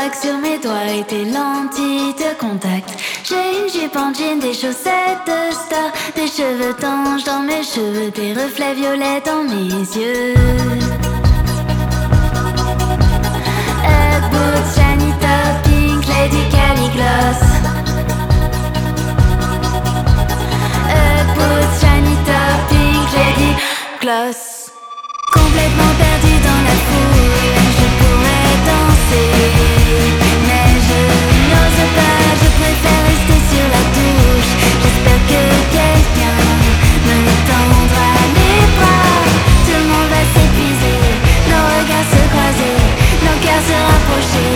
bague sur mes doigts et tes lentilles de contact. J'ai une jupe en jean, des chaussettes de star, des cheveux d'ange dans mes cheveux, des reflets violets dans mes yeux. Ugg boots, shiny top, pink, lady Caligloss. Ugg boots, shiny top, pink, lady gloss. Complètement perdu dans la foule, je pourrais danser, mais je n'ose pas, je préfère rester sur la touche. J'espère que quelqu'un me tendra les bras. Tout le monde va s'épuiser, nos regards se croiser, nos cœurs se rapprocher.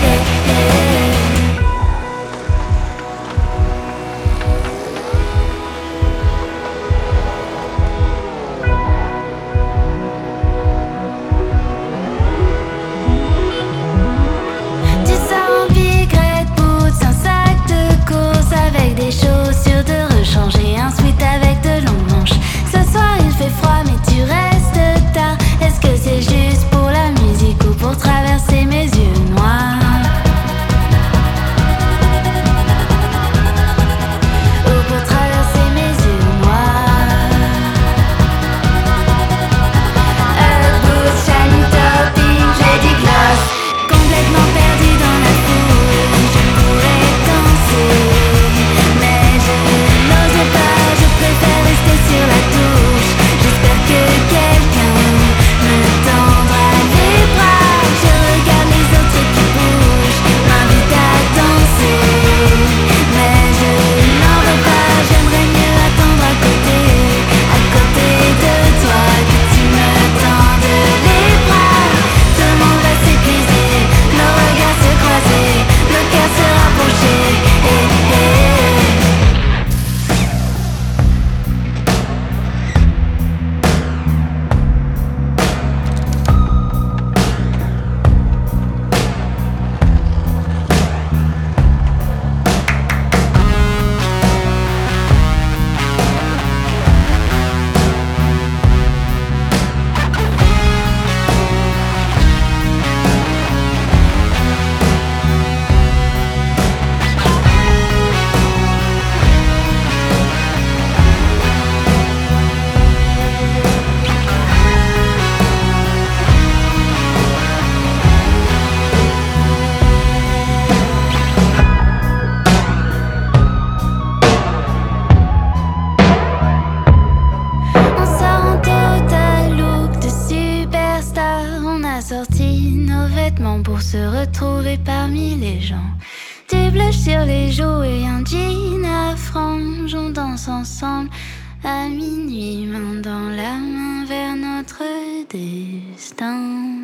Chaussures de rechange et un sweat avec de longues manches. Ce soir il fait froid mais tu restes tard. Est-ce que c'est juste pour la musique ou pour traverser mes yeux noirs? Ou pour traverser mes yeux noirs? Ugg boots, shiny top, pink, lady gloss. Complètement perdu dans la foule, je pourrais danser. Je préfère rester sur la touche. J'espère que quelqu'un me tendra les bras. Je regarde les autres qui bougent, m'invite à danser, mais je n'en veux pas. J'aimerais mieux attendre à côté de toi, que tu me tendes les bras. Tout le monde va s'épuiser, nos regards se croiser, nos cœurs se rapprocher. Pour se retrouver parmi les gens. Des blushs sur les joues et un jean à franges. On danse ensemble à minuit, main dans la main vers notre destin.